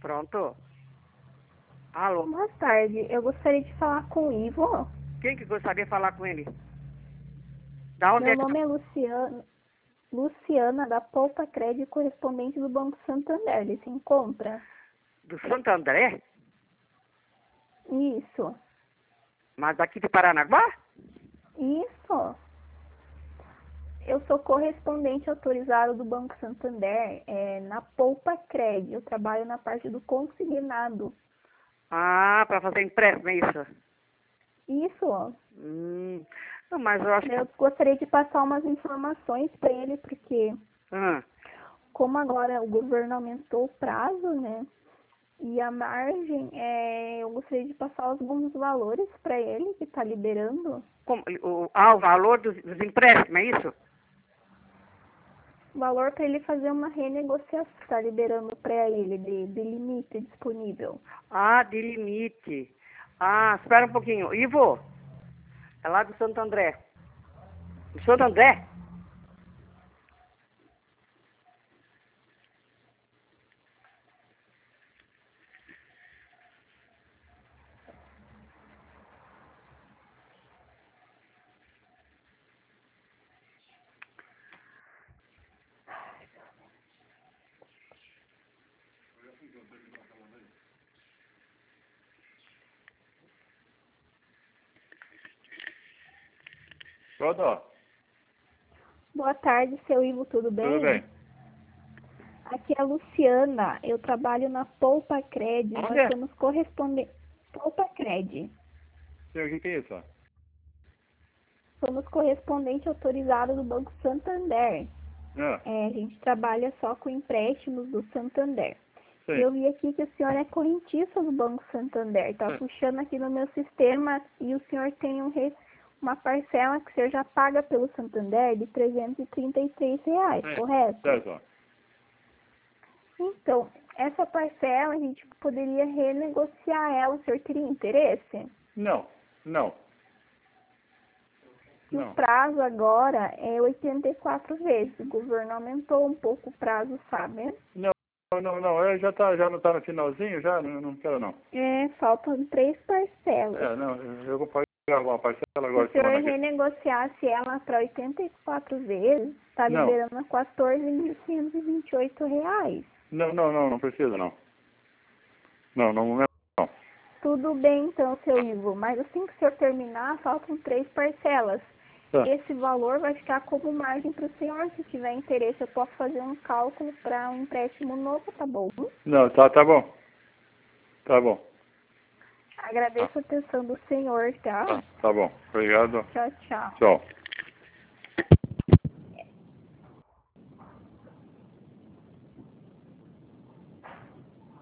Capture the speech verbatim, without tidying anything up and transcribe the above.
Pronto. Alô? Boa tarde, eu gostaria de falar com o Ivo. Quem que gostaria de falar com ele? Da onde Meu é que... nome é Luciana, Luciana da Poupa Crédito, correspondente do Banco Santander. Ele se encontra? Do Santo André? Isso, Mas daqui de Paranaguá? isso. Eu sou correspondente autorizado do Banco Santander é, na Poupa Crédito. Eu trabalho na parte do consignado. Ah, para fazer empréstimo, é isso? Isso, ó. Hum, não, mas eu acho que... Eu gostaria de passar umas informações para ele, porque Ah, como agora o governo aumentou o prazo, né? E a margem, é, eu gostaria de passar alguns valores para ele que está liberando. como, o, ah, o valor dos, dos empréstimos, é isso? Valor para ele fazer uma renegociação, está liberando para ele de, de limite disponível. Ah, de limite. Ah, espera um pouquinho. Ivo, é lá do Santo André. Do Santo André? Pronto. Boa tarde, seu Ivo, tudo bem? Tudo bem. Aqui é a Luciana, eu trabalho na Poupa Cred, Onde nós é? somos correspondentes. Poupa Cred. Senhor, o que, que é isso? Somos correspondente autorizado do Banco Santander. Ah, É, a gente trabalha só com empréstimos do Santander. sim. Eu vi aqui que o senhor é correntista do Banco Santander. Tá Sim. puxando aqui no meu sistema e o senhor tem um re- uma parcela que o senhor já paga pelo Santander de trezentos e trinta e três reais, É. correto? Certo. Então, essa parcela a gente poderia renegociar ela. O senhor teria interesse? Não, não, E o não. prazo agora é oitenta e quatro vezes. O governo aumentou um pouco o prazo, sabe? Não, não, não. Eu já, tá, já não tá no finalzinho, já? Não, não quero, não. É, faltam três parcelas. É, não, eu vou pagar uma parcela Se agora o senhor semana que renegociasse ela para oitenta e quatro vezes, está Não. liberando a quatorze mil quinhentos e vinte e oito reais. Não, não, não, não precisa, não. Não, no momento não. Tudo bem então, seu Ivo, mas assim que o senhor terminar, faltam três parcelas. Tá. Esse valor vai ficar como margem para o senhor. Se tiver interesse, eu posso fazer um cálculo para um empréstimo novo, tá bom? Não, tá, tá bom. Tá bom. Agradeço a atenção do senhor, tá? Tá, tá bom. Obrigado. Tchau, tchau. Tchau.